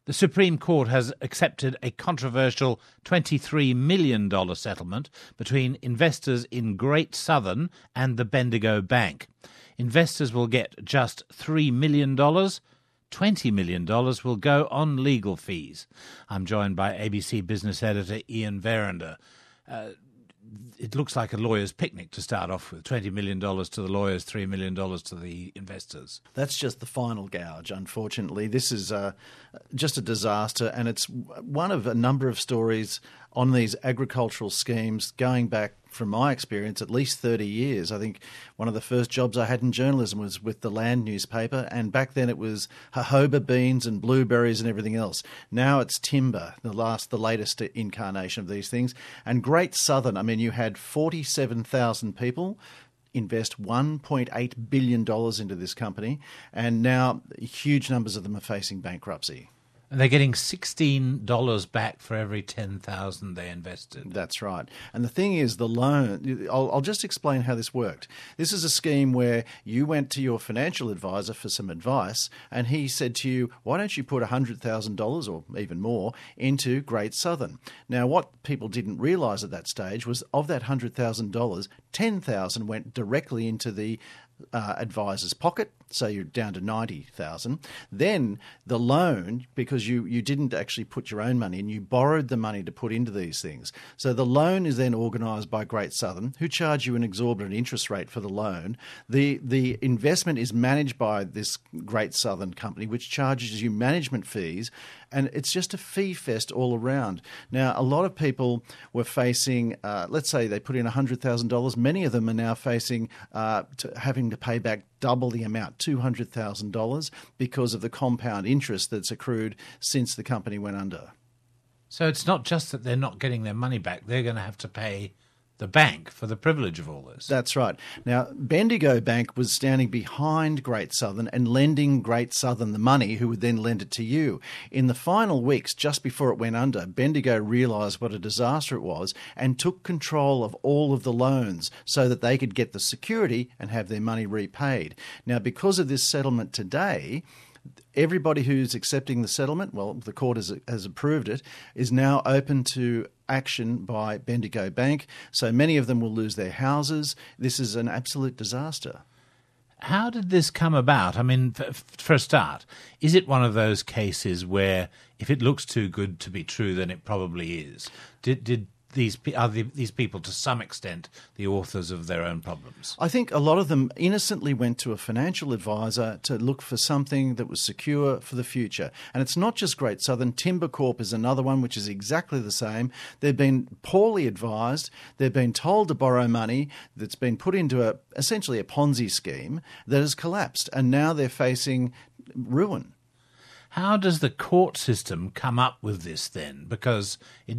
The Supreme Court has accepted a controversial $23 million settlement between investors in Great Southern and the Bendigo Bank. Investors will get just $3 million. $20 million will go on legal fees. I'm joined by ABC Business Editor Ian Verender. It looks like a lawyer's picnic to start off with. $20 million to the lawyers, $3 million to the investors. That's just the final gouge, unfortunately. This is just a disaster, and it's one of a number of stories on these agricultural schemes going back, from my experience, at least 30 years. I think one of the first jobs I had in journalism was with the Land newspaper, and back then it was jojoba beans and blueberries and everything else. Now it's timber, the latest incarnation of these things. And Great Southern, I mean, you had 47,000 people invest $1.8 billion into this company, and now huge numbers of them are facing bankruptcy. And they're getting $16 back for every $10,000 they invested. That's right. And the thing is, the loan, I'll just explain how this worked. This is a scheme where you went to your financial advisor for some advice, and he said to you, why don't you put $100,000 or even more into Great Southern? Now, what people didn't realise at that stage was of that $100,000, $10,000 went directly into the advisor's pocket, so you're down to $90,000. Then the loan, because you didn't actually put your own money in, you borrowed the money to put into these things. So the loan is then organised by Great Southern, who charge you an exorbitant interest rate for the loan. The investment is managed by this Great Southern company, which charges you management fees, and it's just a fee fest all around. Now, a lot of people were facing, let's say they put in $100,000. Many of them are now facing having to pay back double the amount, $200,000, because of the compound interest that's accrued since the company went under. So it's not just that they're not getting their money back, they're going to have to pay the bank for the privilege of all this. That's right. Now, Bendigo Bank was standing behind Great Southern and lending Great Southern the money, who would then lend it to you. In the final weeks, just before it went under, Bendigo realised what a disaster it was and took control of all of the loans so that they could get the security and have their money repaid. Now, because of this settlement today, everybody who's accepting the settlement, well, the court has approved it, is now open to action by Bendigo Bank. So many of them will lose their houses. This is an absolute disaster. How did this come about? I mean, for a start, is it one of those cases where if it looks too good to be true, then it probably is? Are these people, to some extent, the authors of their own problems? I think a lot of them innocently went to a financial advisor to look for something that was secure for the future. And it's not just Great Southern. Timber Corp is another one which is exactly the same. They've been poorly advised. They've been told to borrow money that's been put into essentially a Ponzi scheme that has collapsed. And now they're facing ruin. How does the court system come up with this then? Because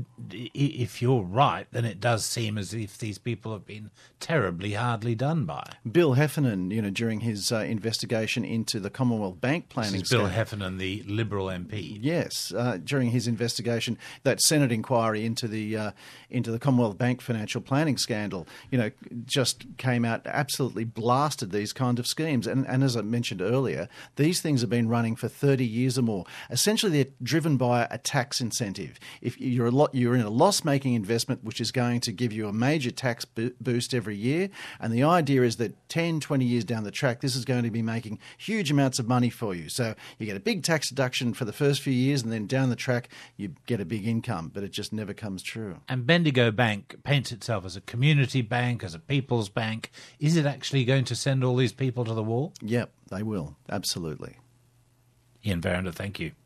if you're right, then it does seem as if these people have been terribly hardly done by. Bill Heffernan, during his investigation into the Commonwealth Bank planning Bill Heffernan, the Liberal MP. Yes, during his investigation, that Senate inquiry into the Commonwealth Bank financial planning scandal, just came out, absolutely blasted these kind of schemes. And as I mentioned earlier, these things have been running for 30 years or more. Essentially, they're driven by a tax incentive. If you're in a loss-making investment, which is going to give you a major tax boost every year, and the idea is that 10, 20 years down the track, this is going to be making huge amounts of money for you. So you get a big tax deduction for the first few years, and then down the track, you get a big income, but it just never comes true. And Bendigo Bank paints itself as a community bank, as a people's bank. Is it actually going to send all these people to the wall? Yep, they will. Absolutely. Ian Verender, thank you.